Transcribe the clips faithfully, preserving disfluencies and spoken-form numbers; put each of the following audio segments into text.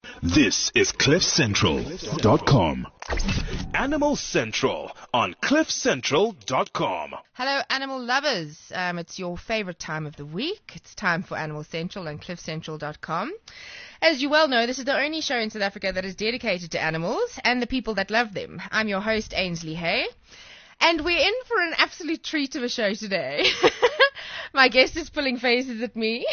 This is cliff central dot com. Animal Central on cliff central dot com. Hello, animal lovers. Um, it's your favorite time of the week. It's time for Animal Central on cliff central dot com. As you well know, this is the only show in South Africa that is dedicated to animals and the people that love them. I'm your host, Ainsley Hay. And we're in for an absolute treat of a show today. My guest is pulling faces at me.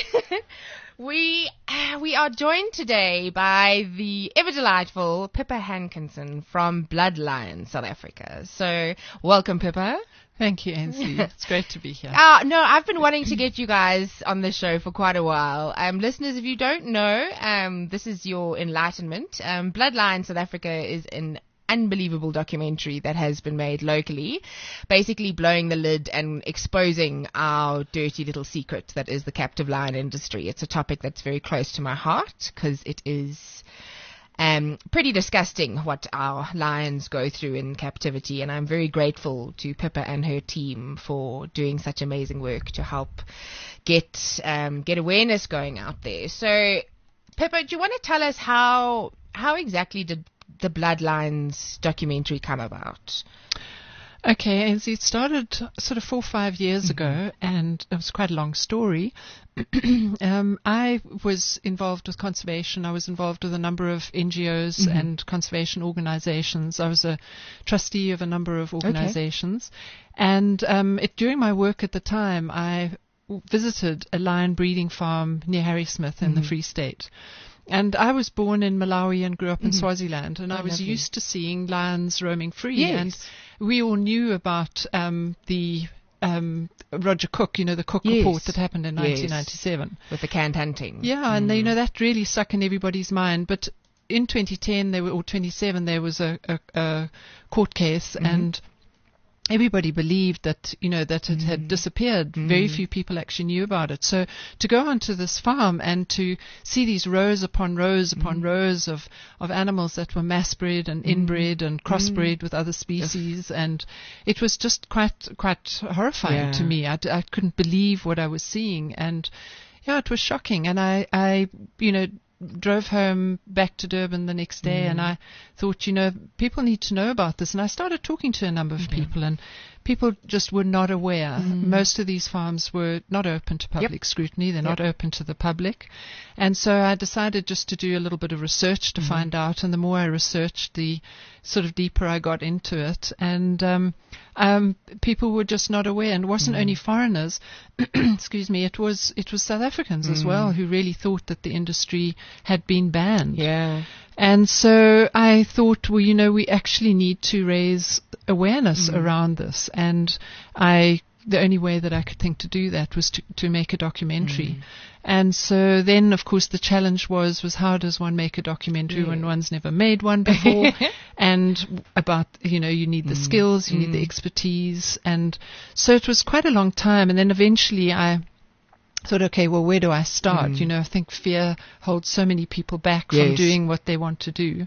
we uh, we are joined today by the ever delightful Pippa Hankinson from Bloodline, South Africa. So, welcome, Pippa. Thank you, Ainsley. It's great to be here. Uh, no, I've been wanting to get you guys on this show for quite a while. Um, listeners, if you don't know, um, this is your enlightenment. Um, Bloodline, South Africa is an unbelievable documentary that has been made locally, basically blowing the lid and exposing our dirty little secret that is the captive lion industry. It's a topic that's very close to my heart because it is um, pretty disgusting what our lions go through in captivity, and I'm very grateful to Pippa and her team for doing such amazing work to help get um, get awareness going out there. So, Pippa, do you want to tell us how how exactly did the Bloodlines documentary come about? Okay, and it started sort of four or five years mm-hmm. ago, and it was quite a long story. um, I was involved with conservation. I was involved with a number of N G Os mm-hmm. and conservation organizations. I was a trustee of a number of organizations. Okay. And um, it, during my work at the time, I visited a lion breeding farm near Harrismith in mm-hmm. the Free State. And I was born in Malawi and grew up in mm-hmm. Swaziland, and oh, I was lovely. used to seeing lions roaming free. Yes. And we all knew about um, the um, Roger Cook, you know, the Cook yes. report that happened in nineteen ninety-seven. Yes. With the canned hunting. Yeah, mm. and they, you know, that really stuck in everybody's mind. But in twenty ten, there were, or twenty seven, there was a, a, a court case, mm-hmm. and everybody believed that, you know, that it mm. had disappeared. Mm. Very few people actually knew about it. So to go onto this farm and to see these rows upon rows upon mm. rows of, of animals that were mass bred and mm. inbred and crossbred mm. with other species, and it was just quite quite horrifying yeah. to me. I, d- I couldn't believe what I was seeing, and yeah, it was shocking. And I, I you know, drove home back to Durban the next day, mm. and I thought, you know, people need to know about this. And I started talking to a number of mm-hmm. people, and people just were not aware. Mm. Most of these farms were not open to public yep. scrutiny. They're yep. not open to the public. And so I decided just to do a little bit of research to mm. find out. And the more I researched, the sort of deeper I got into it. And um, um, people were just not aware. And it wasn't mm. only foreigners, excuse me, it was it was South Africans mm. as well who really thought that the industry had been banned. Yeah. And so I thought, well, you know, we actually need to raise awareness mm. around this. And I, the only way that I could think to do that was to, to make a documentary. Mm. And so then, of course, the challenge was, was how does one make a documentary yes. when one's never made one before? And about, you know, you need the mm. skills, you mm. need the expertise. And so it was quite a long time. And then eventually I thought, okay, well, where do I start? Mm. You know, I think fear holds so many people back yes. from doing what they want to do.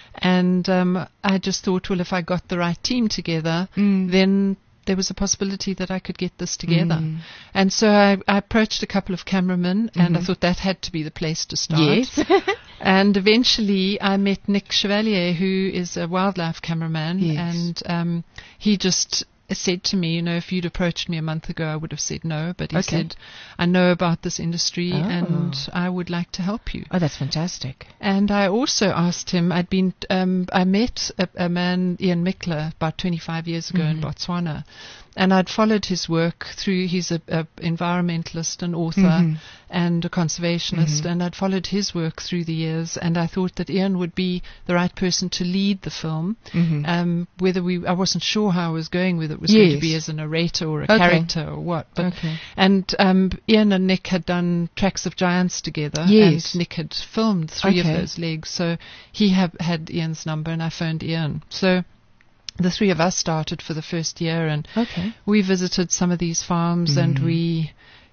And um, I just thought, well, if I got the right team together, mm. then there was a possibility that I could get this together. Mm. And so I, I approached a couple of cameramen, mm-hmm. and I thought that had to be the place to start. Yes. And eventually I met Nick Chevalier, who is a wildlife cameraman, yes. and um, he just said to me, you know, if you'd approached me a month ago, I would have said no. But he okay. said, I know about this industry oh. and I would like to help you. Oh, that's fantastic. And I also asked him, I'd been, um, I met a, a man, Ian Mickler, about twenty-five years ago mm-hmm. in Botswana. And I'd followed his work through, he's a, a environmentalist, an author, mm-hmm. and a conservationist, mm-hmm. and I'd followed his work through the years, and I thought that Ian would be the right person to lead the film. Mm-hmm. Um, whether we, I wasn't sure how I was going with it, was yes. going to be as a narrator or a okay. character or what. But, okay. And um, Ian and Nick had done Tracks of Giants together, yes. and Nick had filmed three okay. of those legs, so he have, had Ian's number, and I phoned Ian. So the three of us started for the first year, and okay. we visited some of these farms, mm. and we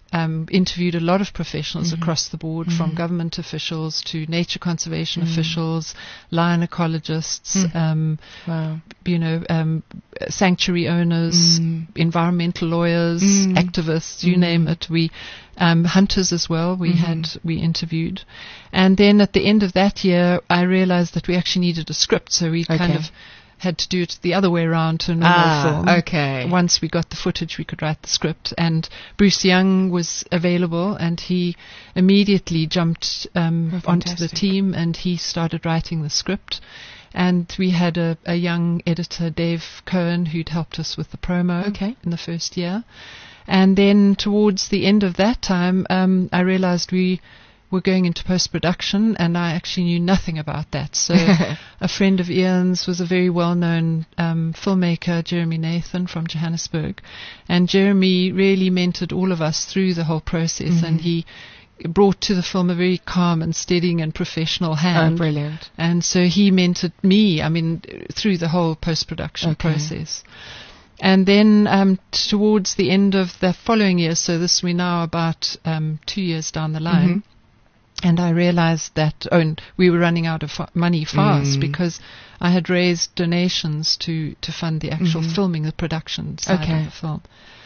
um, interviewed a lot of professionals Mm-hmm. across the board, Mm-hmm. from government officials to nature conservation Mm. officials, lion ecologists, Mm. um, Wow. you know, um, sanctuary owners, Mm. environmental lawyers, Mm. activists, you Mm. name it. We um, hunters as well. We Mhm. had we interviewed, and then at the end of that year, I realized that we actually needed a script, so we kind Okay. of had to do it the other way around to a normal Ah, film. okay. Once we got the footage, we could write the script, and Bruce Young was available, and he immediately jumped um, Oh, onto the fantastic. team, and he started writing the script. And we had a, a young editor, Dave Cohen, who'd helped us with the promo Okay. in the first year. And then towards the end of that time, um, I realized we were going into post-production, and I actually knew nothing about that. So a friend of Ian's was a very well-known um, filmmaker, Jeremy Nathan from Johannesburg. And Jeremy really mentored all of us through the whole process, Mhm. and he brought to the film a very calm and steadying and professional Oh, hand. brilliant. And so he mentored me, I mean, through the whole post-production Okay. process. And then um, towards the end of the following year, so this we're now about um, two years down the line, Mhm. and I realized that oh, and we were running out of fa- money fast Mm. because I had raised donations to, to fund the actual Mhm. filming, the production side Okay. of the film.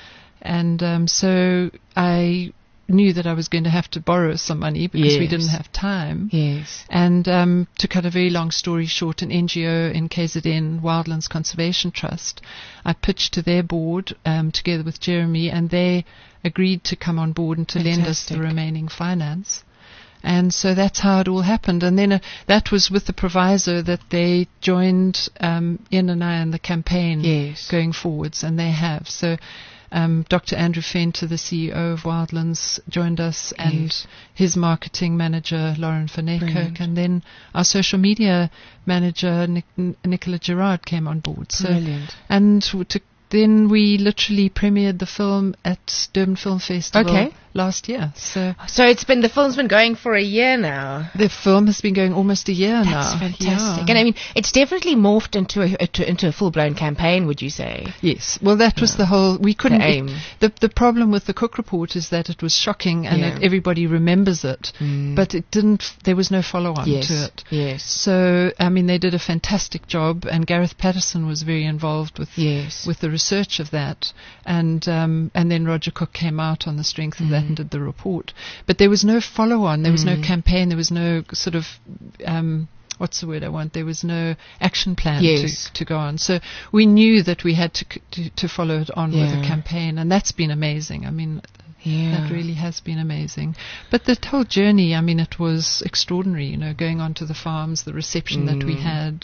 And um, so I knew that I was going to have to borrow some money because we Yes. didn't have time. Yes. And um, to cut a very long story short, an N G O in K Z N, Wildlands Conservation Trust, I pitched to their board um, together with Jeremy, and they agreed to come on board and to lend us the Fantastic. remaining finance. And so that's how it all happened. And then uh, that was with the proviso that they joined um, Ian and I in the campaign Yes. going forwards, and they have. So um, Doctor Andrew Fenter, the C E O of Wildlands, joined us, and Yes. his marketing manager, Lauren Van Brilliant. Eykerk, and then our social media manager, Nic- N- Nicola Gerard, came on board. So, Brilliant. and w- to, then we literally premiered the film at Durban Film Festival Okay. last year. So So it's been, the film's been going for a year now. the film has been going almost a year now. That's fantastic. Yeah. And I mean, it's definitely morphed into a, to, into a full-blown campaign, would you say? Yes. Well, that was Yeah. the whole. We couldn't. The aim. It, the the problem with the Cook Report is that it was shocking, and Yeah. that everybody remembers it, Mm. but it didn't. There was no follow-on yes. to it. Yes. So I mean, they did a fantastic job, and Gareth Patterson was very involved with Yes. with the research of that, and um, and then Roger Cook came out on the strength of that Mm. and did the report. But there was no follow-on. There was no Mm. campaign. There was no sort of. Um, What's the word I want? There was no action plan Yes. to, to go on. So we knew that we had to c- to, to follow it on with a Yeah. campaign, and that's been amazing. I mean, Yeah. that really has been amazing. But the whole journey, I mean, it was extraordinary. You know, going onto the farms, the reception that we Mm. had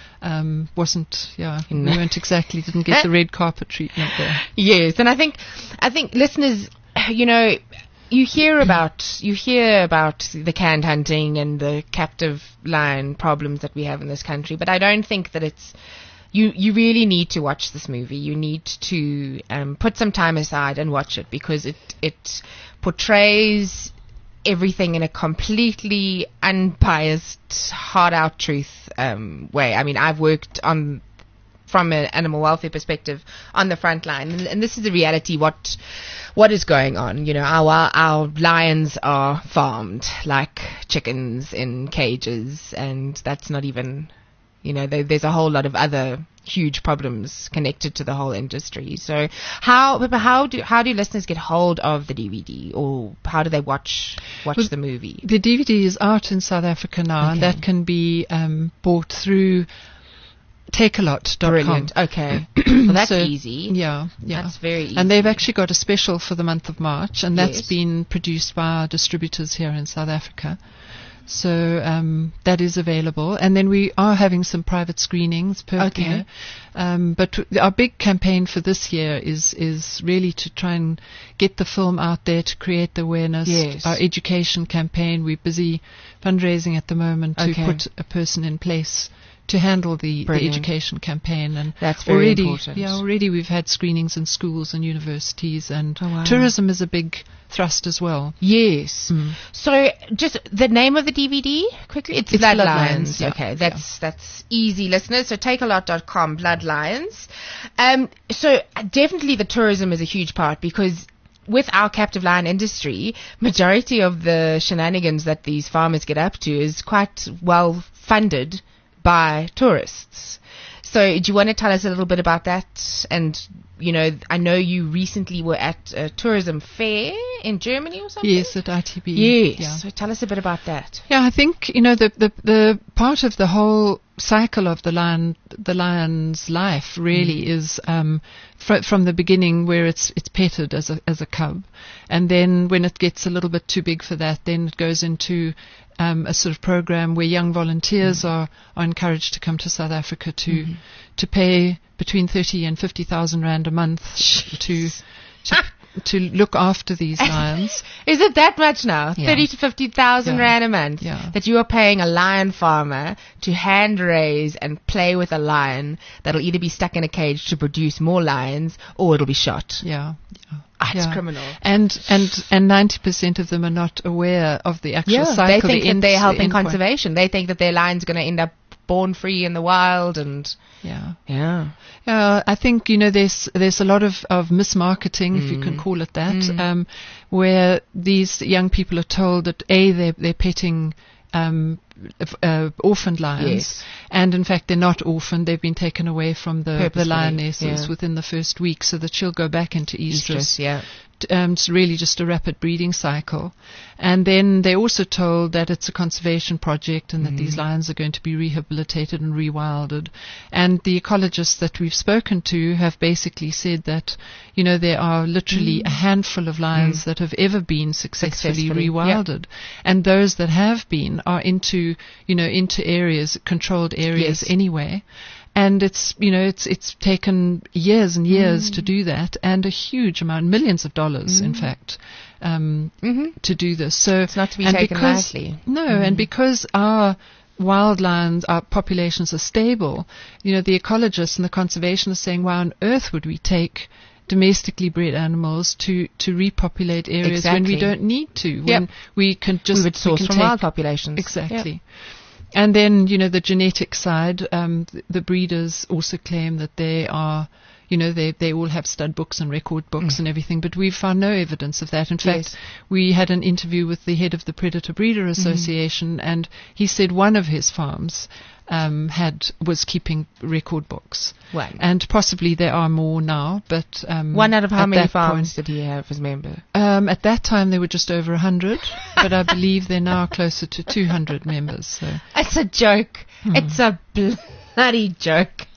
um, wasn't. Yeah, No. we weren't exactly didn't get the red carpet treatment there. Yes, and I think, I think listeners, you know, you hear about you hear about the canned hunting and the captive lion problems that we have in this country, but I don't think that it's. You you really need to watch this movie. You need to um, put some time aside and watch it, because it it portrays everything in a completely unbiased, hard out truth um, way. I mean, I've worked on. From an animal welfare perspective on the front line, and, and this is the reality. What what is going on? You know, our our lions are farmed like chickens in cages, and that's not even. You know, there, there's a whole lot of other huge problems connected to the whole industry. So, how but how do how do listeners get hold of the D V D, or how do they watch watch Well, the movie? The D V D is out in South Africa now, and Okay. that can be um, bought through take a lot dot com. Brilliant. Okay, well that's So, easy. Yeah, yeah. That's very easy. And they've actually got a special for the month of March, and that's Yes. been produced by our distributors here in South Africa. So um, that is available, and then we are having some private screenings per Okay. year. Um, but t- our big campaign for this year is is really to try and get the film out there, to create the awareness. Yes. Our education campaign, we're busy fundraising at the moment to Okay. put a person in place to handle the, the Brilliant. education campaign. And That's very already, important. Yeah, already we've had screenings in schools and universities, and Oh, wow. tourism is a big thrust as well. Yes. Mm. So, just the name of the D V D quickly. It's, It's Bloodlines. Bloodlines, yeah, Okay, that's that's easy, listeners. So take a lot dot com, Bloodlines. Um, so uh, definitely the tourism is a huge part, because with our captive lion industry, majority of the shenanigans that these farmers get up to is quite well funded by tourists. So do you want to tell us a little bit about that? And, you know, I know you recently were at a tourism fair in Germany or something? Yes, at I T B. Yes. Yeah. So tell us a bit about that. Yeah, I think, you know, the, the, the part of the whole cycle of the lion, the lion's life really mm. is um, fr- from the beginning where it's it's petted as a as a cub, and then when it gets a little bit too big for that, then it goes into um, a sort of program where young volunteers mm. are, are encouraged to come to South Africa to mm. to pay between thirty and fifty thousand rand a month to to to look after these lions. Is it that much now? Yeah. Thirty to fifty thousand yeah. rand a month yeah. that you are paying a lion farmer to hand raise and play with a lion that'll either be stuck in a cage to produce more lions or it'll be shot. Yeah. yeah. Ah, it's yeah. criminal. And and and ninety percent of them are not aware of the actual Yeah, cycle. they think the that end- they're helping the end point. conservation. They think that their lion's going to end up born free in the wild, and Yeah. yeah. Uh, I think, you know, there's there's a lot of, of mismarketing, if you Mm. can call it that, Mm. um, where these young people are told that A, they're, they're petting um, f- uh, orphaned lions, Yes. and in fact they're not orphaned. They've been taken away from the, the Purposefully, lionesses yeah. within the first week so that she'll go back into estrus. Estrus, yeah. Um, it's really just a rapid breeding cycle. And then they're also told that it's a conservation project and that Mm. these lions are going to be rehabilitated and rewilded. And the ecologists that we've spoken to have basically said that, you know, there are literally Mm. a handful of lions Mm. that have ever been successfully, Successfully, rewilded. And those that have been are into, you know, into areas, controlled areas Yes. anyway. And it's, you know, it's it's taken years and years Mm. to do that, and a huge amount, millions of dollars, in Mm. fact, um, Mm-hmm. to do this. So It's not to be and taken because, lightly. No, Mm. and because our wild lions, our populations are stable, you know, the ecologists and the conservationists are saying, why on earth would we take domestically bred animals to, to repopulate areas when we Exactly. don't need to, when Yep. we can just we would source can from take wild populations. Exactly. Yep. And then, you know, the genetic side, um, th- the breeders also claim that they are, you know, they, they all have stud books and record books Mm. and everything, but we've found no evidence of that. In fact, Yes. we had an interview with the head of the Predator Breeder Association, and he said one of his farms um, had was keeping record books. One. And possibly there are more now, but um, One out of how at many that farms point- did he have as member? um, at that time, there were just over one hundred, but I believe they're now closer to two hundred members. So. It's a joke. Hmm. It's a bloody joke.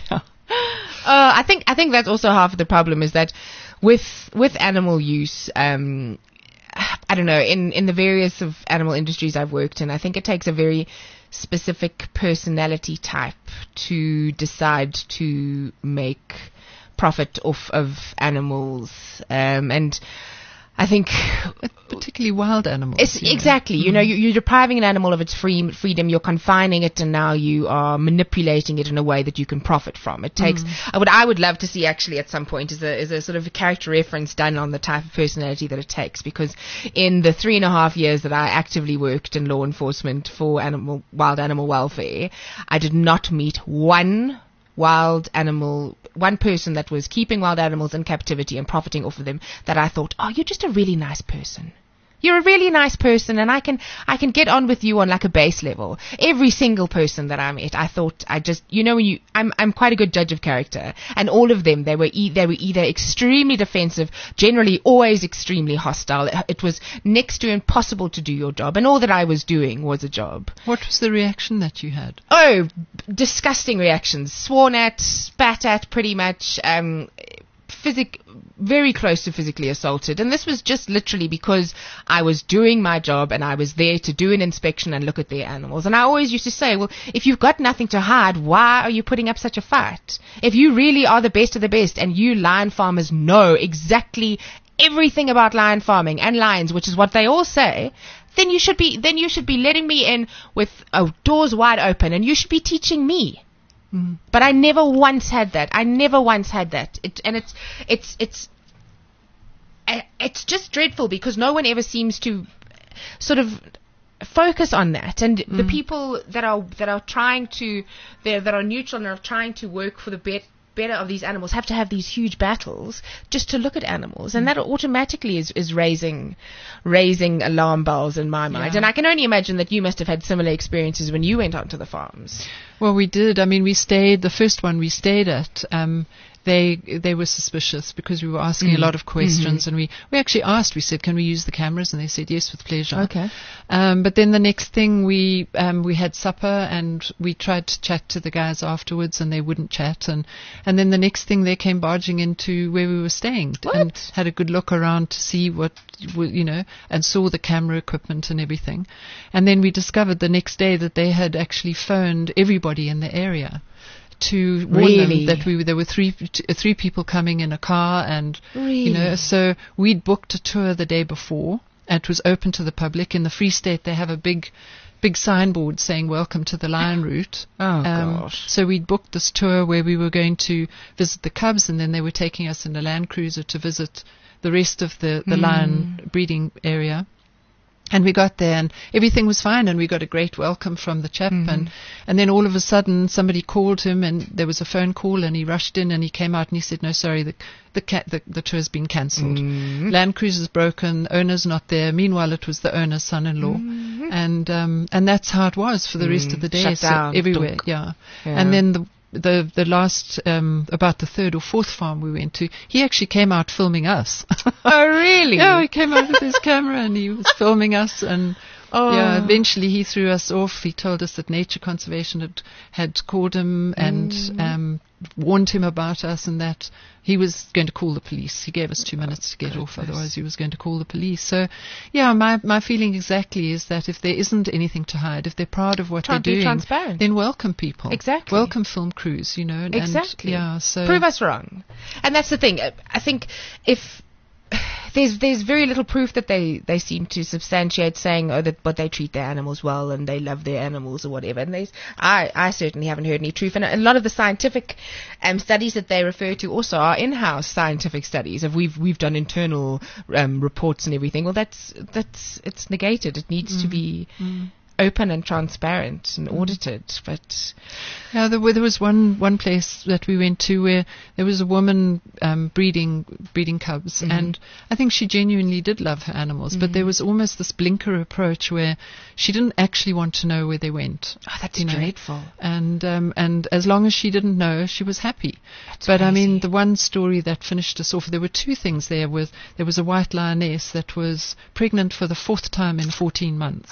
Uh, I think I think that's also half of the problem is that with with animal use, um, I don't know, in, in the various of animal industries I've worked in, I think it takes a very specific personality type to decide to make profit off of animals, um, and I think Particularly wild animals. it's you know. exactly, you know, you, you're depriving an animal of its free freedom, you're confining it, and now you are manipulating it in a way that you can profit from. It takes, I would, I would love to see actually at some point is a, is a sort of a character reference done on the type of personality that it takes, because in the three and a half years that I actively worked in law enforcement for animal, wild animal welfare, I did not meet one wild animal, one person that was keeping wild animals in captivity and profiting off of them that I thought, oh, you're just a really nice person. You're a really nice person, and I can I can get on with you on like a base level. Every single person that I met, I thought I just, you know, when you, I'm I'm quite a good judge of character, and all of them, they were e- they were either extremely defensive, generally always extremely hostile. It, it was next to impossible to do your job, and all that I was doing was a job. What was the reaction that you had? Oh, disgusting reactions. Sworn at, spat at, pretty much. Um, physic, very close to physically assaulted. And this was just literally because I was doing my job and I was there to do an inspection and look at their animals. And I always used to say, well, if you've got nothing to hide, why are you putting up such a fight? If you really are the best of the best and you lion farmers know exactly everything about lion farming and lions, which is what they all say, then you should be, then you should be letting me in with uh, doors wide open, and you should be teaching me. Mm. But I never once had that. I never once had that. It, and it's, it's, it's, uh, it's just dreadful because no one ever seems to sort of focus on that. And the people that are, that are trying to, they're- that are neutral and are trying to work for the bet, better of these animals have to have these huge battles just to look at animals, and that automatically is, is raising raising alarm bells in my mind. Yeah. And I can only imagine that you must have had similar experiences when you went onto the farms. Well, we did. I mean, we stayed, the first one we stayed at, um, they they were suspicious because we were asking Mm. a lot of questions, Mm-hmm. and we, we actually asked, we said, can we use the cameras? And they said, yes, with pleasure. Okay. Um, but then the next thing, we um, we had supper, and we tried to chat to the guys afterwards, and they wouldn't chat. And, and then the next thing, they came barging into where we were staying and What? had a good look around to see what, w- you know, and saw the camera equipment and everything. And then we discovered the next day that they had actually phoned everybody in the area to warn Really? them that we were, there were three t- uh, three people coming in a car, and you know, Really? so we'd booked a tour the day before. It was open to the public. In the Free State, they have a big, big signboard saying "Welcome to the Lion Route." Oh, Um, gosh. So we'd booked this tour where we were going to visit the cubs, and then they were taking us in a Land Cruiser to visit the rest of the the lion breeding area. And we got there, and everything was fine, and we got a great welcome from the chap. Mm-hmm. And, and then all of a sudden, somebody called him, and there was a phone call, and he rushed in, and he came out, and he said, "No, sorry, the the ca- the, the tour's been cancelled. Mm-hmm. Land Cruiser's broken. Owner's not there." Meanwhile, it was the owner's son-in-law, Mm-hmm. and um, and that's how it was for the rest Mm, of the day. shut so down, everywhere, dunk. yeah. Yeah. And then the. The the last um, about the third or fourth farm we went to, he actually came out filming us. Oh, really? Yeah, he came out with his camera and he was filming us, and Oh. yeah, eventually he threw us off. He told us that Nature Conservation had had called him and Mm. um, warned him about us, and that he was going to call the police. He gave us two minutes to get off, otherwise he was going to call the police. So, yeah, my my feeling exactly is that if there isn't anything to hide, if they're proud of what Tran- they're be doing, transparent. then welcome people. Exactly. Welcome film crews, you know. and- Exactly. yeah, so Prove us wrong. And that's the thing. I think if there's there's very little proof that they, they seem to substantiate saying, oh, that but they treat their animals well and they love their animals or whatever. And there's I, I certainly haven't heard any truth. And a lot of the scientific um, studies that they refer to also are in-house scientific studies. If we've we've done internal um, reports and everything, well, that's that's it's negated. It needs to be open and transparent and audited. But Yeah, there, were, there was one, one place that we went to where there was a woman um, breeding breeding cubs, Mm-hmm. and I think she genuinely did love her animals, Mm-hmm. but there was almost this blinker approach where she didn't actually want to know where they went. oh, that's you know. dreadful. And um, and as long as she didn't know, she was happy. That's but I mean, crazy. the one story that finished us off, there were two things there. With there was a white lioness that was pregnant for the fourth time in fourteen months.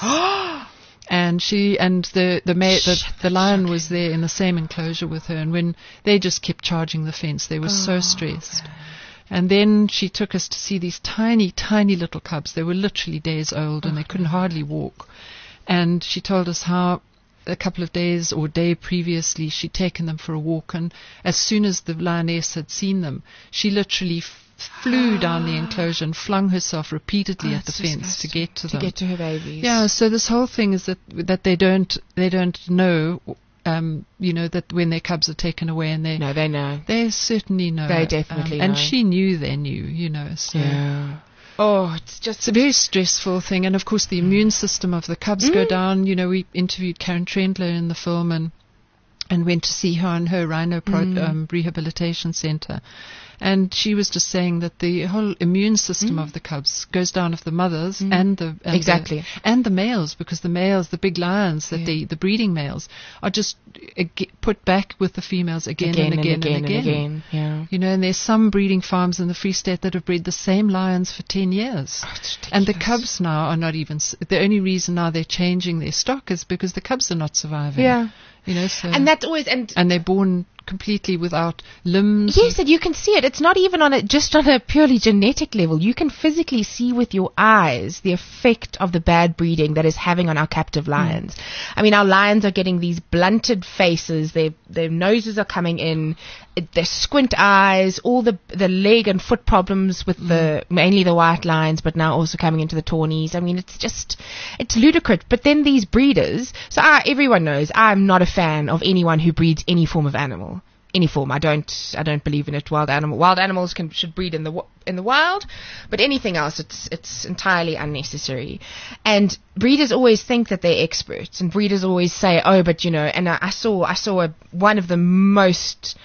And she and the the, ma- the Shit, the that's lion was there in the same enclosure with her, and when they just kept charging the fence, they were so stressed. And then she took us to see these tiny, tiny little cubs. They were literally days old, and they couldn't hardly walk. And she told us how a couple of days or day previously she'd taken them for a walk, and as soon as the lioness had seen them, she literally f- flew down the enclosure and flung herself repeatedly Oh, at the that's fence to disgusting. get to, to them. get to her babies. Yeah, so this whole thing is that that they don't they don't know, um, you know, that when their cubs are taken away, and they No, they know. they certainly know. They definitely um, and know. she knew they knew, you know. So Yeah. Oh, it's just it's a very stressful thing, and of course the immune system of the cubs go down. You know, we interviewed Karen Trendler in the film, and and went to see her in her rhino pro- um, rehabilitation center. And she was just saying that the whole immune system of the cubs goes down of the mothers and the and Exactly. the, and the males, because the males, the big lions, that Yeah. the the breeding males are just uh, ge- put back with the females again, again and again and again and again. Yeah. You know, and there's some breeding farms in the Free State that have bred the same lions for ten years. Oh, it's And the ridiculous. cubs now are not even, s- the only reason now they're changing their stock is because the cubs are not surviving. Yeah. You know, so. And that's always and and they're born completely without limbs. yes, and you can see it. It's not even on a just on a purely genetic level. You can physically see with your eyes the effect of the bad breeding that is having on our captive lions. I mean, our lions are getting these blunted faces. Their their noses are coming in. It, their squint eyes. All the the leg and foot problems with the mainly the white lions, but now also coming into the tawnies. I mean, it's just it's ludicrous. But then these breeders. So I, everyone knows I'm not a fan of anyone who breeds any form of animal. Any form. I don't. I don't believe in it. Wild animal. Wild animals can should breed in the wi- in the wild, but anything else, it's it's entirely unnecessary. And breeders always think that they're experts, and breeders always say, "Oh, but you know." And I, I saw I saw a, one of the most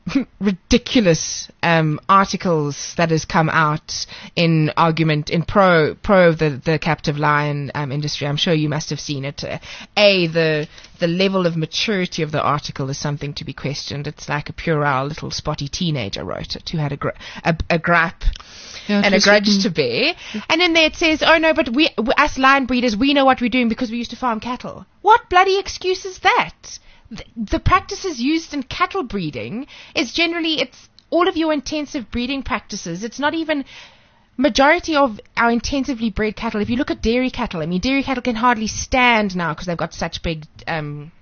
ridiculous um, articles that has come out in argument in pro pro of the, the captive lion um, industry. I'm sure you must have seen it. Uh, a the the level of maturity of the article is something to be questioned. It's like a puerile little spotty teenager wrote it who had a gr- a, a gripe. Yeah, and a grudge written. to bear. And in there it says, oh no, but we, us lion breeders, we know what we're doing because we used to farm cattle. What bloody excuse is that? The, the practices used in cattle breeding is generally, it's all of your intensive breeding practices. It's not even majority of our intensively bred cattle. If you look at dairy cattle, I mean, dairy cattle can hardly stand now because they've got such big, um,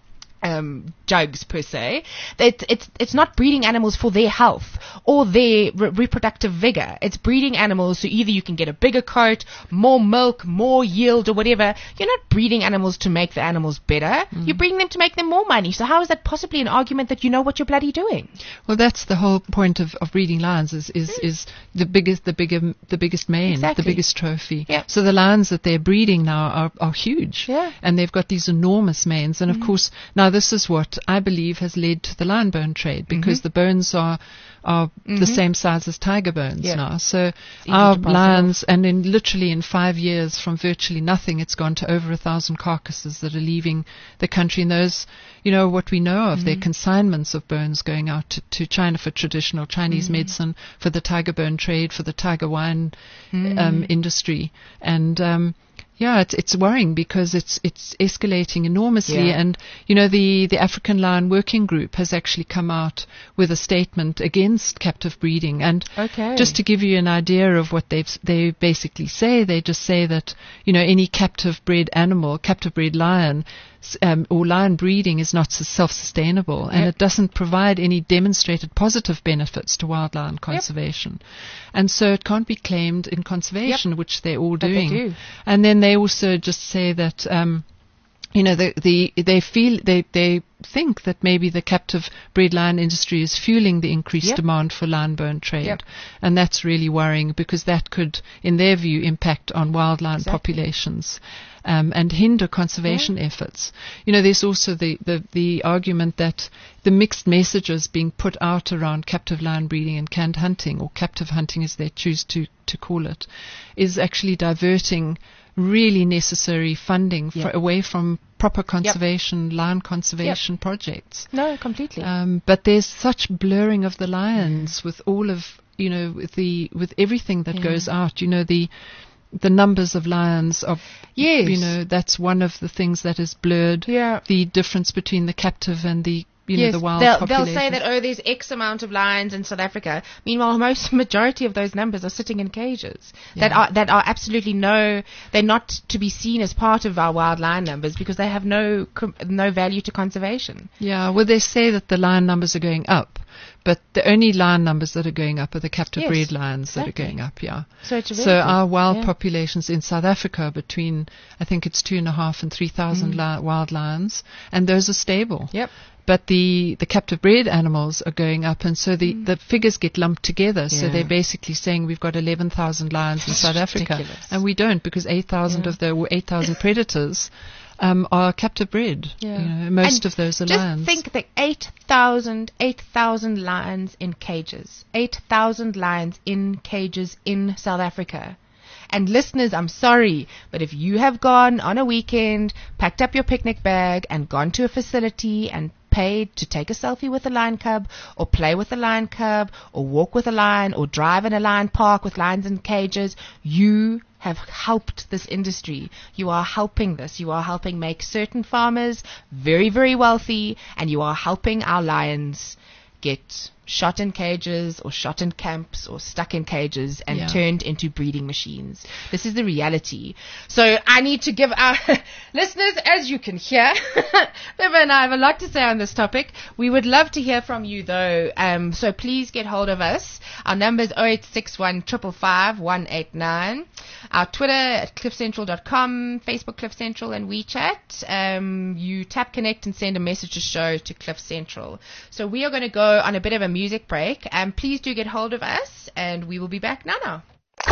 Um, jugs per se. It's, it's it's not breeding animals for their health or their re- reproductive vigor. It's breeding animals so either you can get a bigger coat, more milk, more yield or whatever. You're not breeding animals to make the animals better. Mm. You're breeding them to make them more money. So how is that possibly an argument that you know what you're bloody doing? Well, that's the whole point of, of breeding lions is is, mm. is the biggest the bigger the biggest mane, exactly. the biggest trophy. Yep. So the lions that they're breeding now are, are huge. Yeah. And they've got these enormous manes. And mm. of course now this is what I believe has led to the lion bone trade because mm-hmm. the bones are are mm-hmm. the same size as tiger bones yeah. now. So our lions, and in literally in five years from virtually nothing, it's gone to over a thousand carcasses that are leaving the country. And those, you know, what we know of, mm-hmm. they're consignments of bones going out to, to China for traditional Chinese mm-hmm. medicine, for the tiger bone trade, for the tiger wine mm-hmm. um, industry. And um Yeah, it's it's worrying because it's it's escalating enormously, yeah. and you know the the African Lion Working Group has actually come out with a statement against captive breeding. And okay. just to give you an idea of what they they basically say, they just say that you know any captive bred animal, captive bred lion. Um, or lion breeding is not self-sustainable, yep. and it doesn't provide any demonstrated positive benefits to wildlife conservation, yep. and so it can't be claimed in conservation, yep. which they're all but doing. They do. And then they also just say that um, you know the, the they feel they they think that maybe the captive bred lion industry is fueling the increased yep. demand for lion bone trade, yep. and that's really worrying because that could, in their view, impact on wild lion exactly. populations. Um, and hinder conservation yeah. efforts. You know, there's also the, the, the argument that the mixed messages being put out around captive lion breeding and canned hunting, or captive hunting as they choose to, to call it, is actually diverting really necessary funding yeah. for, away from proper conservation, yep. lion conservation yep. projects. No, completely. Um, but there's such blurring of the lions mm. with all of, you know, with the with everything that yeah. goes out. You know, the the numbers of lions are, yes. you know, that's one of the things that is blurred. Yeah. The difference between the captive and the, you yes. know, the wild they'll, population. They'll say that, oh, there's X amount of lions in South Africa. Meanwhile, most majority of those numbers are sitting in cages yeah. that are that are absolutely no, they're not to be seen as part of our wild lion numbers because they have no no value to conservation. Yeah, well, they say that the lion numbers are going up. But the only lion numbers that are going up are the captive yes, bred lions exactly. that are going up, yeah. So, it's so our wild yeah. populations in South Africa are between, I think it's two and a half and three thousand mm. li- wild lions, and those are stable. Yep. But the, the captive bred animals are going up, and so the, mm. the figures get lumped together. Yeah. So they're basically saying we've got eleven thousand lions in South Africa, ridiculous. And we don't, because eight thousand yeah. of the eight thousand predators Um, are captive bred. Yeah. You know, most and of those are just lions. Think that eight thousand, eight thousand lions in cages. eight thousand lions in cages in South Africa. And listeners, I'm sorry, but if you have gone on a weekend, packed up your picnic bag and gone to a facility and paid to take a selfie with a lion cub, or play with a lion cub, or walk with a lion, or drive in a lion park with lions in cages, you have helped this industry. You are helping this. You are helping make certain farmers very, very wealthy, and you are helping our lions get shot in cages or shot in camps or stuck in cages and yeah. turned into breeding machines. This is the reality. So I need to give our listeners, as you can hear, Beba and I have a lot to say on this topic. We would love to hear from you though. Um, so please get hold of us. Our number is oh eight six one, five five five, one eight nine. Our Twitter at cliff central dot com, Facebook Cliff Central, and WeChat. Um, you tap connect and send a message to show to Cliff Central. So we are going to go on a bit of a music break, and please do get hold of us, and we will be back now now.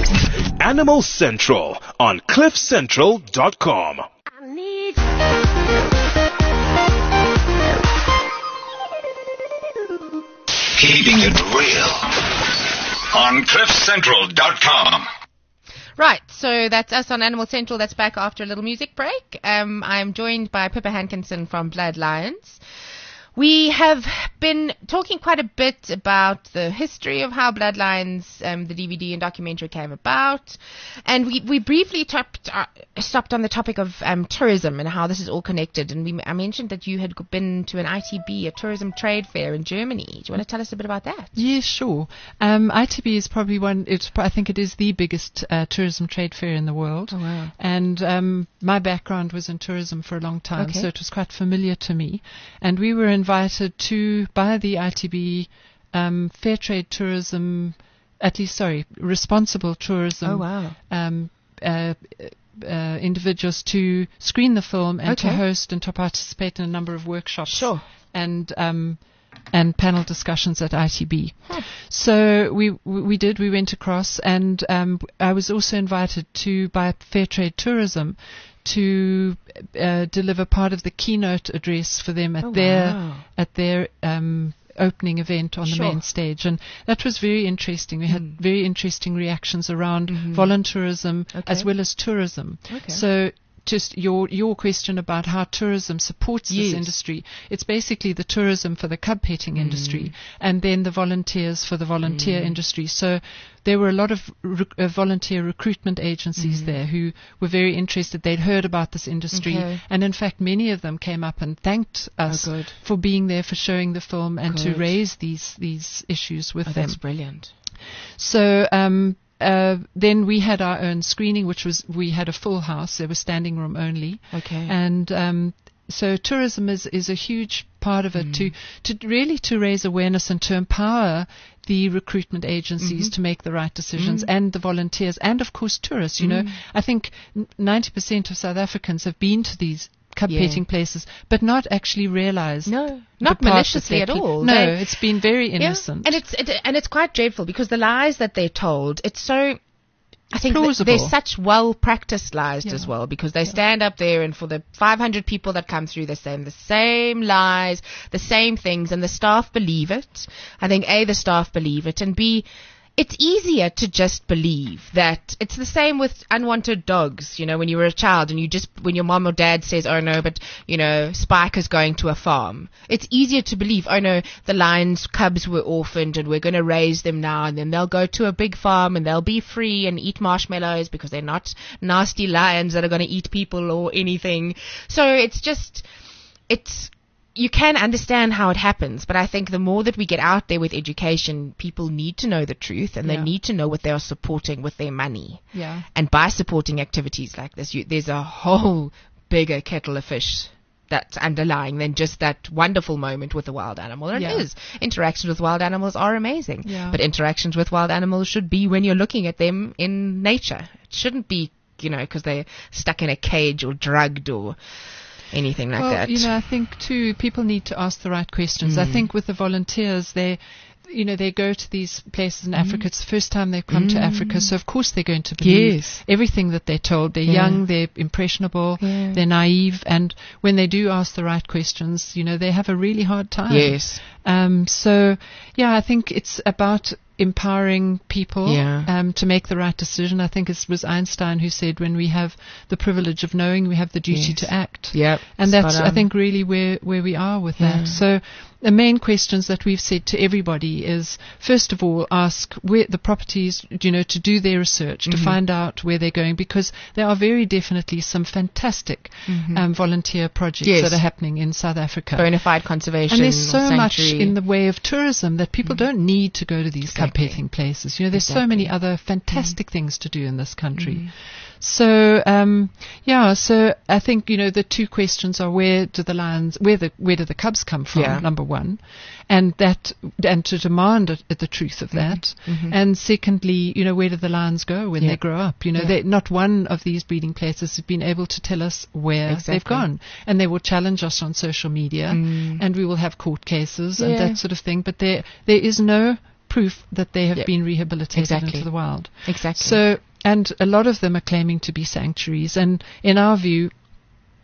Animal Central on cliff central dot com. I need Keeping it real on cliff central dot com. Right, so that's us on Animal Central. That's back after a little music break. Um, I'm joined by Pippa Hankinson from Blood Lions. We have been talking quite a bit about the history of how Blood Lions, um, the D V D and documentary came about. And we, we briefly topped, uh, stopped on the topic of um, tourism and how this is all connected. And we, I mentioned that you had been to an I T B, a tourism trade fair in Germany. Do you want to tell us a bit about that? Yeah, sure. Um, I T B is probably one, it's, I think it is the biggest uh, tourism trade fair in the world. Oh, wow. And um, my background was in tourism for a long time, Okay. so it was quite familiar to me. And we were invited to, by the I T B, um, fair trade tourism, at least, sorry, responsible tourism. Oh, wow. Um, uh, uh, individuals to screen the film and to Okay. host and to participate in a number of workshops. Sure. And um, and panel discussions at I T B. Huh. So we we did. We went across, and um, I was also invited to by Fair Trade Tourism to uh, deliver part of the keynote address for them at Oh, their wow. at their um, opening event on Sure. the main stage, and that was very interesting. We had Mm. very interesting reactions around Mhm. volunteerism Okay. as well as tourism. Okay. So just your your question about how tourism supports Yes. this industry. It's basically the tourism for the cub petting industry, and then the volunteers for the volunteer Mm. industry. So there were a lot of rec- uh, volunteer recruitment agencies Mm. there who were very interested. They'd heard about this industry, Okay. and in fact, many of them came up and thanked us Oh, good. for being there, for showing the film, and to Good. raise these these issues with Oh, them. that's brilliant. So um, uh, then we had our own screening, which was we had a full house. There was standing room only, Okay. and um, so tourism is, is a huge part of it Mm. to to really to raise awareness and to empower the recruitment agencies Mhm. to make the right decisions, Mm. and the volunteers, and of course tourists. You know, Mm. I think n- ninety percent of South Africans have been to these cub Yeah. petting places, but not actually realized. No, the not part that maliciously they at pl- all. No, They- it's been very Yeah, innocent. and it's it, and it's quite dreadful because the lies that they're told, it's so. I think that plausible. they're such well practiced lies Yeah. as well, because they stand up there and for the five hundred people that come through, they're saying the same lies, the same things, and the staff believe it. I think A, the staff believe it, and B, it's easier to just believe that. It's the same with unwanted dogs. You know, when you were a child and you just, when your mom or dad says, oh no, but, you know, Spike is going to a farm. It's easier to believe, oh no, the lion's cubs were orphaned and we're going to raise them now, and then they'll go to a big farm and they'll be free and eat marshmallows because they're not nasty lions that are going to eat people or anything. So it's just, it's, you can understand how it happens, but I think the more that we get out there with education, people need to know the truth, and Yeah. they need to know what they are supporting with their money. Yeah. And by supporting activities like this, you, there's a whole bigger kettle of fish that's underlying than just that wonderful moment with the wild animal. And Yeah. it is. Interactions with wild animals are amazing. Yeah. But interactions with wild animals should be when you're looking at them in nature. It shouldn't be, you know, because they're stuck in a cage or drugged or anything like well, that. you know, I think too, people need to ask the right questions. I Mm. think with the volunteers, they, you know, they go to these places in Africa. It's the first time they've come to Mm. Africa, so of course they're going to believe Yes. everything that they're told. They're Yeah. young, they're impressionable, Yeah. they're naive, and when they do ask the right questions, you know, they have a really hard time. Yes. Um, so, yeah, I think it's about empowering people Yeah. um, to make the right decision. I think it was Einstein who said, when we have the privilege of knowing, we have the duty Yes. to act. Yep. And that's, Spot I on. think, really where, where we are with Yeah. that. So the main questions that we've said to everybody is, first of all, ask where the properties, you know, to do their research, to Mhm. find out where they're going, because there are very definitely some fantastic Mhm. um, volunteer projects Yes. that are happening in South Africa. bona fide conservation. And there's so or much sanctuary. in the way of tourism that people don't need to go to these cub Exactly. petting places. You know, there's so many Exactly. other fantastic things to do in this country. Mm. So, um, yeah, so I think, you know, the two questions are, where do the lions, where the, where do the cubs come from, Yeah. number one, and that, and to demand a, the truth of that. Mhm. And secondly, you know, where do the lions go when Yeah. they grow up? You know, Yeah. they, not one of these breeding places has been able to tell us where Exactly. they've gone. And they will challenge us on social media, Mm. and we will have court cases and Yeah. that sort of thing. But there, there is no proof that they have Yeah. been rehabilitated Exactly. into the wild. Exactly. So, and a lot of them are claiming to be sanctuaries. And in our view,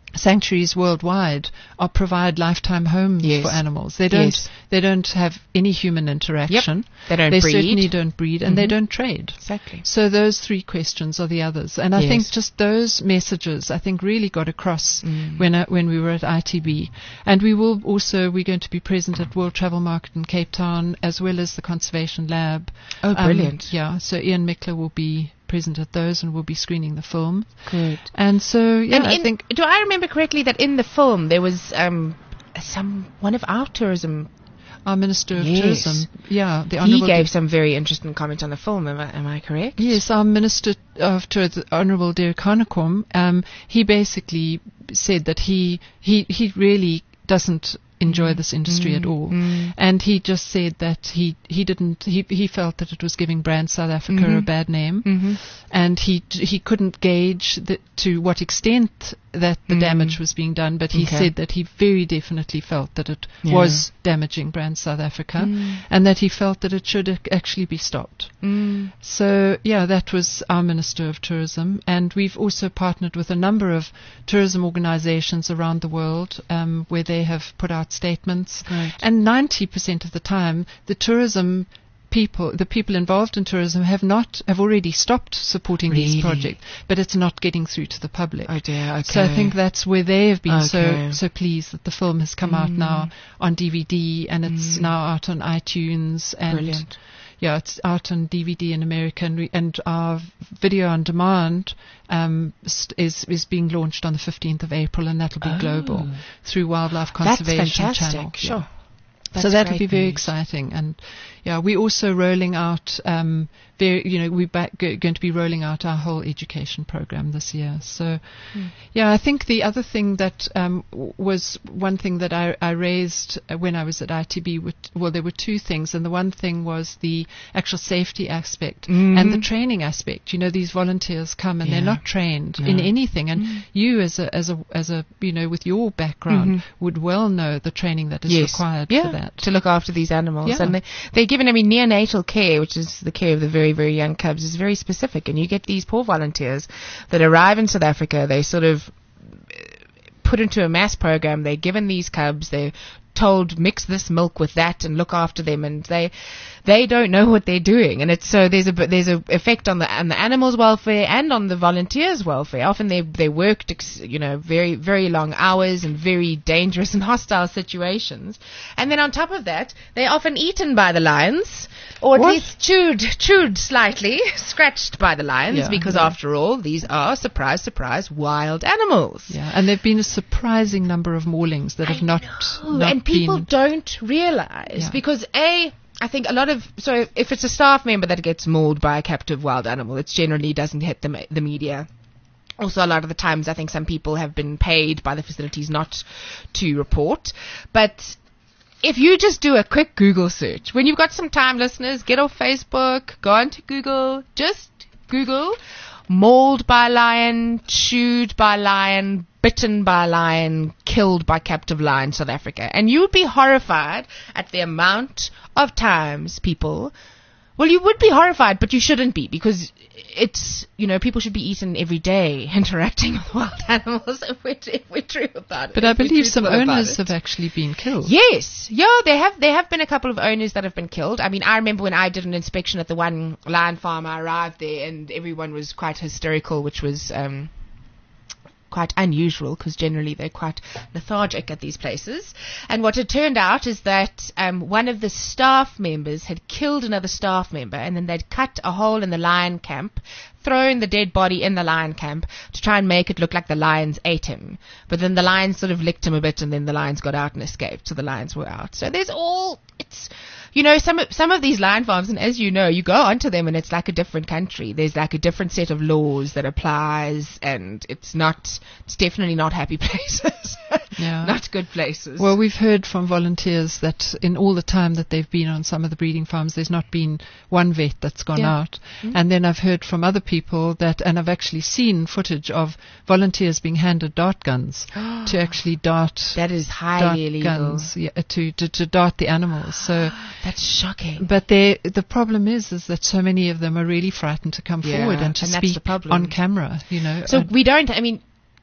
sanctuaries worldwide are provide lifetime homes Yes. for animals. They don't Yes. they don't have any human interaction. They don't They breed. certainly don't breed, and they Mhm. don't trade. Exactly. So those three questions are the others, and I Yes. think just those messages I think really got across Mm. when uh, when we were at I T B, and we will also we're going to be present at World Travel Market in Cape Town as well as the Conservation Lab. Oh, Um, brilliant. yeah, so Ian Mickler will be present at those, and we'll be screening the film. Good. And so yeah, and I in, think do I remember correctly that in the film there was um, some one of our tourism? our Minister of Yes. Tourism, yeah, the He Honourable gave some very interesting comment on the film. Am I, am I correct? Yes, our Minister of Tourism, Honourable Derek Hanekom, um, he basically said that he he he really doesn't enjoy this industry at all, Mm. and he just said that he he didn't he he felt that it was giving Brand South Africa Mhm. a bad name, Mm-hmm. and he he couldn't gauge the, to what extent that the Mm. damage was being done, but he Okay. said that he very definitely felt that it Yeah. was damaging Brand South Africa, Mm. and that he felt that it should ac- actually be stopped. Mm. So, yeah, that was our Minister of Tourism. And we've also partnered with a number of tourism organizations around the world um, where they have put out statements. Right. And ninety percent of the time, the tourism people, the people involved in tourism have not, have already stopped supporting Really? these projects, but it's not getting through to the public. Oh dear. Okay. So I think that's where they have been Okay. so so pleased that the film has come out Mm. now on D V D, and it's Mm. now out on iTunes, and Brilliant. yeah, it's out on D V D in America, and, we, and our video on demand um, st- is is being launched on the fifteenth of April, and that'll be Oh. global through Wildlife That's Conservation fantastic. Channel. Sure. Yeah. That's So that'll great be very news. exciting, and yeah, we're also rolling out. Um, very, you know, we're back, go, going to be rolling out our whole education program this year. So, Mm. yeah, I think the other thing that um, w- was one thing that I, I raised uh, when I was at I T B. With, well, there were two things, and the one thing was the actual safety aspect Mhm. and the training aspect. You know, these volunteers come and Yeah. they're not trained No. in anything, and Mm. you, as a as a as a you know, with your background, Mhm. would well know the training that is Yes. required yeah, for that. to look after these animals. Yeah. And they, they're given, I mean, neonatal care, which is the care of the very, very young cubs, is very specific. And you get these poor volunteers that arrive in South Africa. They sort of uh, put into a mass program. They're given these cubs. They're told mix this milk with that and look after them, and they they don't know what they're doing. And it's so there's a there's a effect on the on the animals' welfare and on the volunteers' welfare. Often they they worked ex, you know very very long hours in very dangerous and hostile situations, and then on top of that they're often eaten by the lions, or at What? least chewed chewed slightly, scratched by the lions, Yeah, because yeah. after all these are, surprise surprise, wild animals. Yeah, and there've been a surprising number of maulings that have not, know, not and people been. don't realize Yeah. because a I think a lot of so if it's a staff member that gets mauled by a captive wild animal, it generally doesn't hit the me- the media. Also, a lot of the times, I think some people have been paid by the facilities not to report. But if you just do a quick Google search, when you've got some time, listeners, get off Facebook, go onto Google, just Google mauled by lion, chewed by lion, bitten by lion, killed by captive lion, South Africa. And you would be horrified at the amount of times people, well, you would be horrified, but you shouldn't be, because it's, you know, people should be eaten every day interacting with wild animals if we're, if we're true about it. But I if we're believe some truthful about owners it. have actually been killed. Yes, yeah, there have there have been a couple of owners that have been killed. I mean, I remember when I did an inspection at the one lion farm, I arrived there and everyone was quite hysterical, which was um, quite unusual because generally they're quite lethargic at these places. And what had turned out is that um, one of the staff members had killed another staff member, and then they'd cut a hole in the lion camp, thrown the dead body in the lion camp to try and make it look like the lions ate him. But then the lions sort of licked him a bit, and then the lions got out and escaped. So the lions were out. So there's all, it's, you know, some of, some of these lion farms, and as you know, you go onto them and it's like a different country. There's like a different set of laws that applies, and it's not, it's definitely not happy places. Yeah. Not good places. Well, we've heard from volunteers that in all the time that they've been on some of the breeding farms, there's not been one vet that's gone Yeah. out. And then I've heard from other people that, and I've actually seen footage of volunteers being handed dart guns to actually dart, that is dart highly illegal. guns yeah, to, to to dart the animals. So, That's shocking. but they, the problem is, is that so many of them are really frightened to come Yeah, forward and to and that's the speak problem. on camera. You know, So and- we don't, I mean,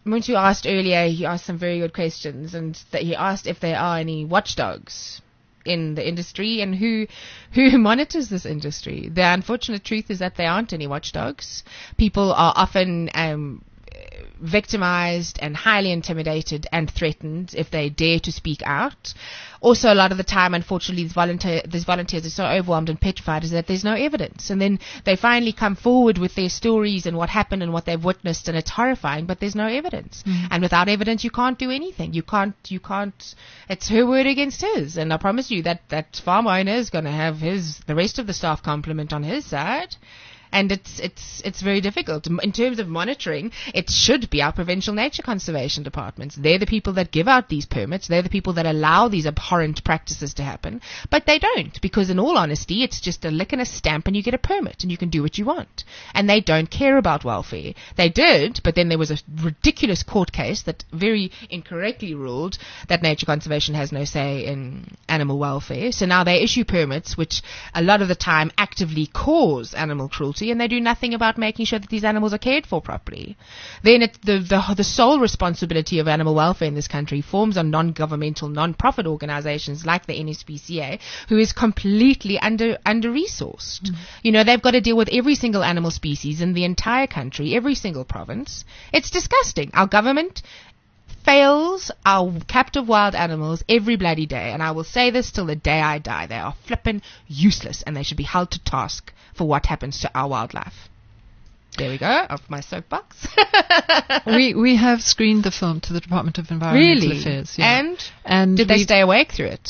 Muntu asked earlier, he asked some very good questions, and that he asked if there are any watchdogs in the industry and who who monitors this industry. The unfortunate truth is that there aren't any watchdogs. People are often um, victimized and highly intimidated and threatened if they dare to speak out. Also, a lot of the time, unfortunately, these, volunteer, these volunteers are so overwhelmed and petrified is that there's no evidence. And then they finally come forward with their stories and what happened and what they've witnessed, and it's horrifying, but there's no evidence. Mm. And without evidence, you can't do anything. You can't, you can't, it's her word against his. And I promise you that that farm owner is going to have his, the rest of the staff complement on his side. And it's it's it's very difficult. In terms of monitoring, it should be our provincial nature conservation departments. They're the people that give out these permits. They're the people that allow these abhorrent practices to happen. But they don't, because in all honesty, it's just a lick and a stamp and you get a permit and you can do what you want. And they don't care about welfare. They did, but then there was a ridiculous court case that very incorrectly ruled that nature conservation has no say in animal welfare. So now they issue permits, which a lot of the time actively cause animal cruelty, and they do nothing about making sure that these animals are cared for properly. Then it, the, the the sole responsibility of animal welfare in this country forms on non-governmental, non-profit organizations like the N S P C A, who is completely under under-resourced. Mm. You know, they've got to deal with every single animal species in the entire country, every single province. It's disgusting. Our government fails our captive wild animals every bloody day, and I will say this till the day I die. They are flippin' useless, and they should be held to task for what happens to our wildlife. There we go, off my soapbox. we we have screened the film to the Department of Environmental really? Affairs. Yeah. And? and did they stay awake through it?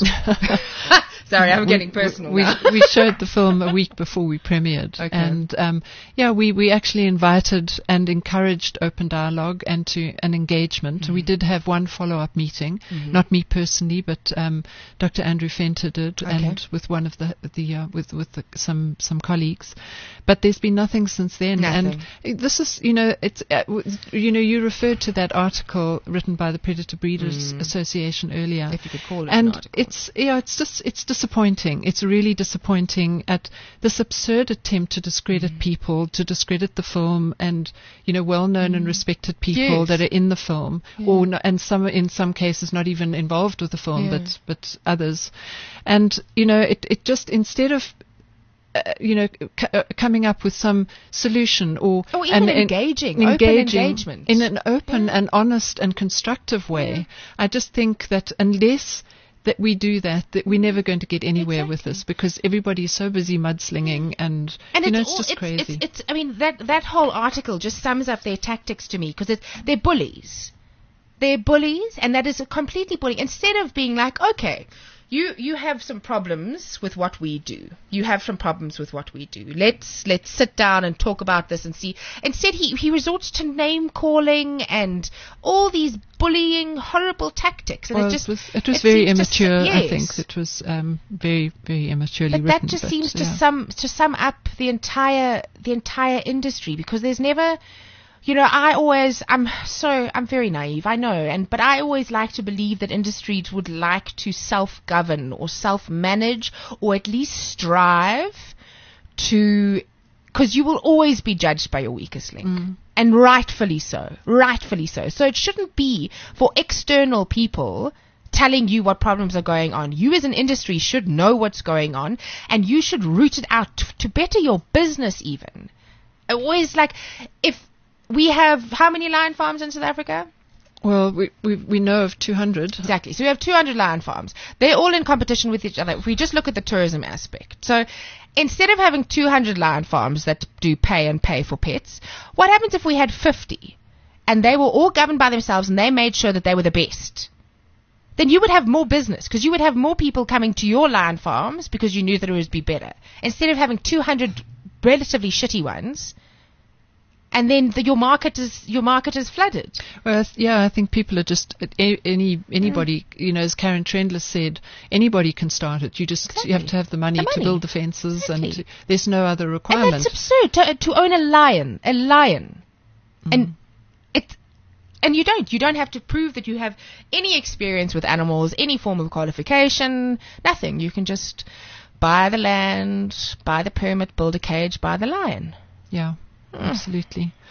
Sorry, I'm getting personal we, now. we showed the film a week before we premiered. Okay. And, um, yeah, we, we actually invited and encouraged open dialogue and to an engagement. Mm-hmm. We did have one follow-up meeting, mm-hmm. not me personally, but um, Doctor Andrew Fenter did, okay. and with one of the, the uh, with, with the, some, some colleagues. But there's been nothing since then. Nothing. And this is, you know, it's, uh, you know, you referred to that article written by the Predator Breeders mm. Association earlier. If you could call it and an article. it's, yeah, it's just, it's disappointing. It's really disappointing at this absurd attempt to discredit mm. people, to discredit the film and, you know, well-known mm. and respected people yes. that are in the film, yeah. or no, and some, in some cases, not even involved with the film, yeah. but, but others. And, you know, it, it just, instead of, Uh, you know, c- uh, coming up with some solution or or even an, engaging, en- open engaging engagement in an open yeah. and honest and constructive way. Yeah. I just think that unless that we do that, that we're never going to get anywhere exactly. with this, because everybody is so busy mudslinging and, and you it's know, it's all, just it's, crazy. It's, it's, I mean, that that whole article just sums up their tactics to me, because it's they're bullies. They're bullies, and that is a completely bullying. Instead of being like, okay, You you have some problems with what we do. You have some problems with what we do. Let's let's sit down and talk about this and see. Instead, he, he resorts to name calling and all these bullying, horrible tactics. And well, it just it was, it was it very seems to immature. s- I yes. think it was um, very very immaturely But written. that just but, seems to yeah. sum to sum up the entire the entire industry, because there's never. You know, I always, I'm so, I'm very naive, I know, and but I always like to believe that industries would like to self-govern or self-manage, or at least strive to, because you will always be judged by your weakest link. Mm. And rightfully so, rightfully so. So it shouldn't be for external people telling you what problems are going on. You as an industry should know what's going on, and you should root it out to, to better your business even. I always like, if, we have how many lion farms in South Africa? Well, we we we know of two hundred. Exactly. So we have two hundred lion farms. They're all in competition with each other. If we just look at the tourism aspect. So instead of having two hundred lion farms that do pay and pay for pets, what happens if we had fifty? And they were all governed by themselves, and they made sure that they were the best. Then you would have more business, because you would have more people coming to your lion farms because you knew that it would be better. Instead of having two hundred relatively shitty ones, and then the, your market is your market is flooded. Well, yeah, I think people are just any anybody. Mm. You know, as Karen Trendler said, anybody can start it. You just exactly. you have to have the money, the money. to build the fences, exactly. and to, there's no other requirement. And that's absurd to, to own a lion, a lion, mm. and it. And you don't. You don't have to prove that you have any experience with animals, any form of qualification, nothing. You can just buy the land, buy the permit, build a cage, buy the lion. Yeah. Absolutely.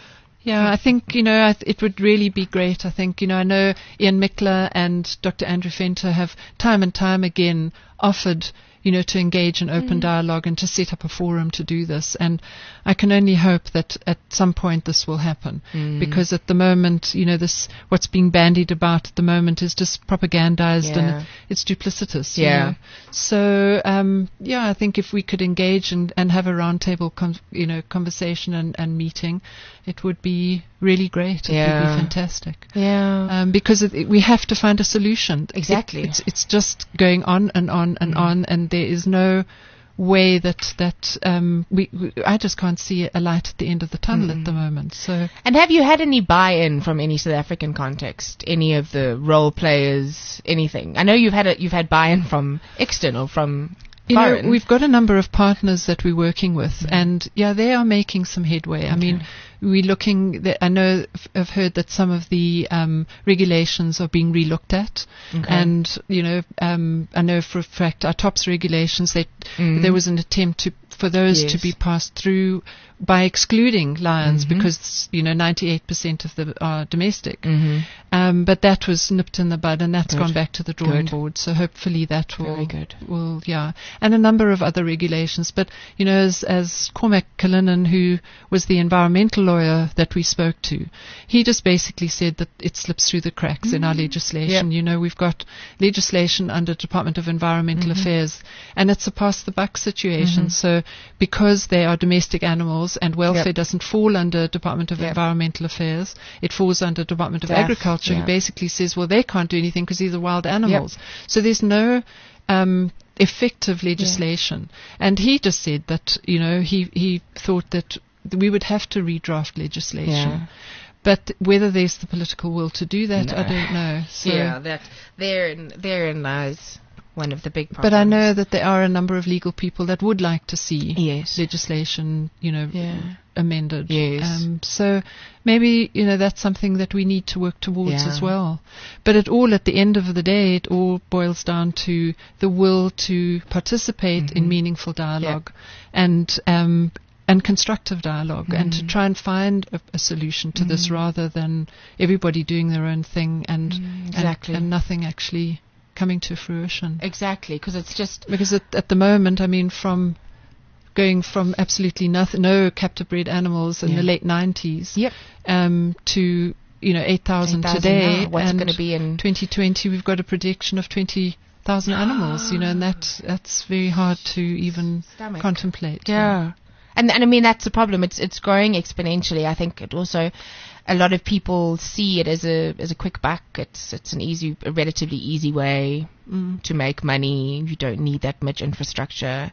Yeah, I think, you know, I th- it would really be great. I think, you know, I know Ian Mickler and Doctor Andrew Fenter have time and time again offered, you know, to engage in open mm. dialogue and to set up a forum to do this. And I can only hope that at some point this will happen. Mm. Because at the moment, you know, this, what's being bandied about at the moment is just propagandized yeah. and it's duplicitous. Yeah. You know? So, um, yeah, I think if we could engage and, and have a roundtable, com- you know, conversation and, and meeting, it would be really great. It yeah. would be fantastic. Yeah. Um, because it, it, we have to find a solution. Exactly. It, it's, it's just going on and on and mm. on, and there is no way that that um, we, we. I just can't see a light at the end of the tunnel mm. at the moment. So. And have you had any buy-in from any South African context? Any of the role players? Anything? I know you've had a, you've had buy-in from external, from. You know, we've got a number of partners that we're working with, mm. and yeah, they are making some headway. Okay. I mean, we're looking. That I know, I've heard that some of the um, regulations are being relooked at, okay. and you know, um, I know for a fact our TOPS regulations. They, mm. there was an attempt to for those yes. to be passed through by excluding lions mm-hmm. because you know ninety-eight percent of them are domestic. Mm-hmm. Um, but that was nipped in the bud, and that's good. Gone back to the drawing good. Board. So hopefully that will, Very good. will, yeah, and a number of other regulations. But you know, as as Cormac Cullinan, who was the environmental lawyer that we spoke to, he just basically said that it slips through the cracks mm-hmm. in our legislation. Yep. You know, we've got legislation under Department of Environmental mm-hmm. Affairs, and it's a pass the buck situation. Mm-hmm. So because they are domestic animals and welfare yep. doesn't fall under Department of yep. Environmental Affairs, it falls under Department of Death, Agriculture, yeah. who basically says, well, they can't do anything because these are wild animals. Yep. So there's no um, effective legislation. Yeah. And he just said that, you know, he, he thought that we would have to redraft legislation. Yeah. But whether there's the political will to do that, no. I don't know. So yeah, that therein, therein lies one of the big problems. But I know that there are a number of legal people that would like to see yes. legislation, you know, yeah. amended. Yes. Um, so maybe, you know, that's something that we need to work towards yeah. as well. But it all, at the end of the day, it all boils down to the will to participate mm-hmm. in meaningful dialogue yep. and um, and constructive dialogue mm. and to try and find a, a solution to mm. this rather than everybody doing their own thing and, mm, exactly. and, and nothing actually coming to fruition. Exactly, because it's just... Because at, at the moment, I mean, from going from absolutely nothing, no captive bred animals in yeah. the late nineties yep. um, to, you know, eight thousand today. Now. What's and going to be in... twenty twenty, we've got a prediction of twenty thousand animals, you know, and that, that's very hard to even Stomach. contemplate. Yeah. yeah. And, and I mean, that's the problem. It's it's growing exponentially. I think it also... A lot of people see it as a as a quick buck. It's it's an easy, a relatively easy way mm. to make money. You don't need that much infrastructure.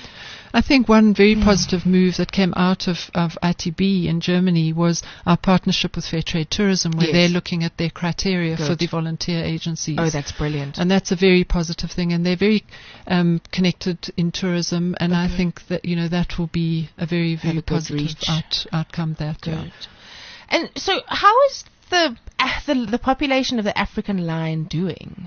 I think one very mm. positive move that came out of, of I T B in Germany was our partnership with Fair Trade Tourism, where yes. they're looking at their criteria Good. For the volunteer agencies. Oh, that's brilliant. And that's a very positive thing. And they're very um, connected in tourism. And okay. I think that, you know, that will be a very, very a positive out, outcome there. Good. And so, how is the, uh, the the population of the African lion doing?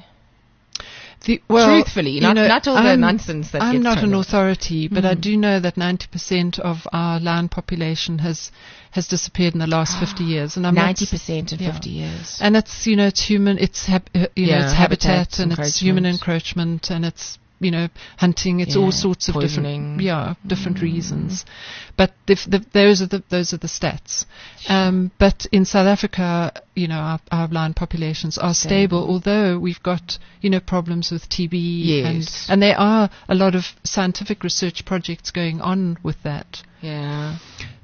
The, well, Truthfully, not, know, not all I'm, the nonsense that I'm gets not an out. authority, but mm. I do know that ninety percent of our lion population has has disappeared in the last fifty years, and I'm ninety percent in yeah. fifty years. And it's you know it's human, it's hab, you yeah, know it's habitat, habitat and it's human encroachment, and it's you know hunting. It's yeah, all sorts of poisoning. different yeah different mm. reasons. But the, the, those are the those are the stats. Um, but in South Africa, you know, our, our lion populations are stable, stable, although we've got, you know, problems with T B. Yes. And, and there are a lot of scientific research projects going on with that. Yeah.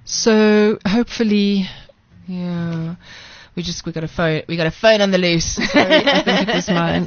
So hopefully, yeah. We just we got a phone we got a phone on the loose. Sorry, I think it was mine.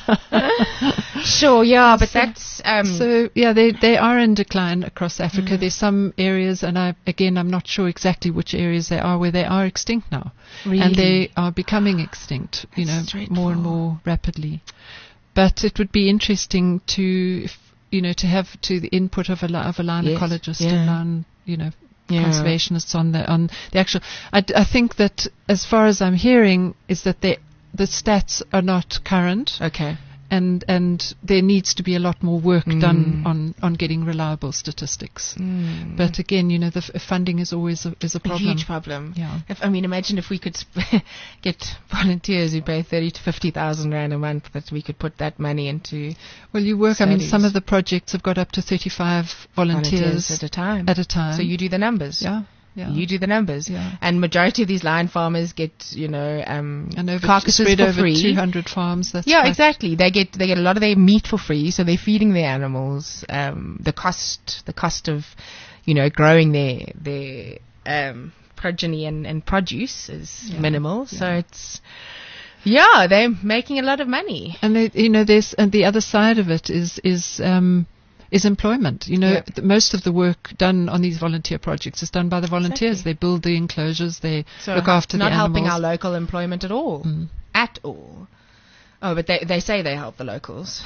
Sure, yeah, but so, that's um so yeah, they they are in decline across Africa. Mm. There's some areas, and I again I'm not sure exactly which areas they are where they are extinct now, really? And they are becoming extinct, you that's know, more and more rapidly. But it would be interesting to, if, you know, to have to the input of a of a lion yes. ecologist yeah. and lion, you know. Yeah. Conservationists on the on the actual. I, d- I think that as far as I'm hearing is that they, the stats are not current. Okay. and and there needs to be a lot more work Mm. done on, on getting reliable statistics. Mm. But again, you know, the f- funding is always a, is a A problem. huge problem. Yeah. If, I mean, imagine if we could sp- get volunteers who pay thirty to fifty thousand rand a month, that we could put that money into Well, you work. I mean, studies. some of the projects have got up to thirty-five volunteers, volunteers at a time. at a time. So you do the numbers. yeah, yeah. You do the numbers. Yeah. And majority of these lion farmers get, you know, um, and over carcasses spread for over free. two hundred farms. That's Yeah, quite- exactly. They get they get a lot of their meat for free, so they're feeding their animals. Um, the cost the cost of, you know, growing their their um, progeny and, and produce is Yeah, minimal. So yeah. it's yeah, they're making a lot of money. And they, you know, there's and the other side of it is is um, is employment. You know, Yeah. th- most of the work done on these volunteer projects is done by the volunteers. Exactly. They build the enclosures. They So look after not the helping animals. our local employment at all, Mm. at all. Oh, but they they say they help the locals.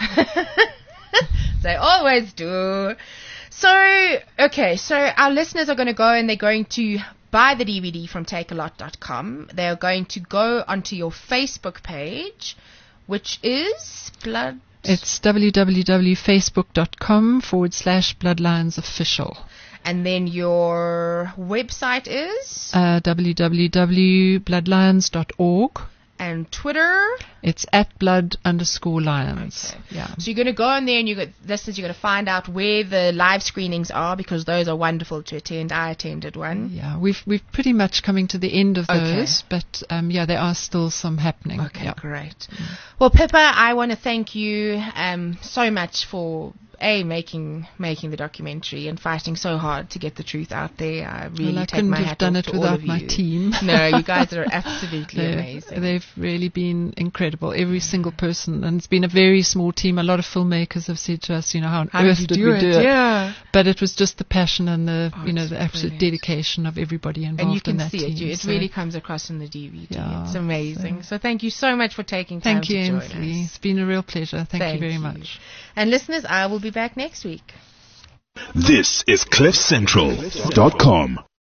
They always do. So, okay, so our listeners are going to go and they're going to buy the D V D from take a lot dot com. They're going to go onto your Facebook page, which is Blood. It's www.facebook.com forward slash Bloodlines Official. And then your website is, Uh, www.bloodlines dot org. and Twitter. It's at blood underscore lions. Okay. Yeah. So you're going to go on there and you got listeners, you're going to find out where the live screenings are, because those are wonderful to attend. I attended one. Yeah, we've we've pretty much coming to the end of Okay. those, but um, yeah, there are still some happening. Okay, Yeah. great. Well, Pippa, I want to thank you um, so much for a making making the documentary and fighting so hard to get the truth out there. I really Well, I take couldn't my have hat done off it to all without of my you. team. No, you guys are absolutely They're- amazing. They've really been incredible, every single person, and it's been a very small team. A lot of filmmakers have said to us, you know, how on How earth did did you do we it? do it? Yeah. But it was just the passion and the, Oh, you know, it's the absolute brilliant. dedication of everybody involved And you can in that see team. it. You, it So really comes across in the D V D. Yeah, It's amazing. So, thank you so much for taking time Thank you, to join Ainsley. us. It's been a real pleasure. Thank, Thank you very you. much. And listeners, I will be back next week. This is cliff central dot com.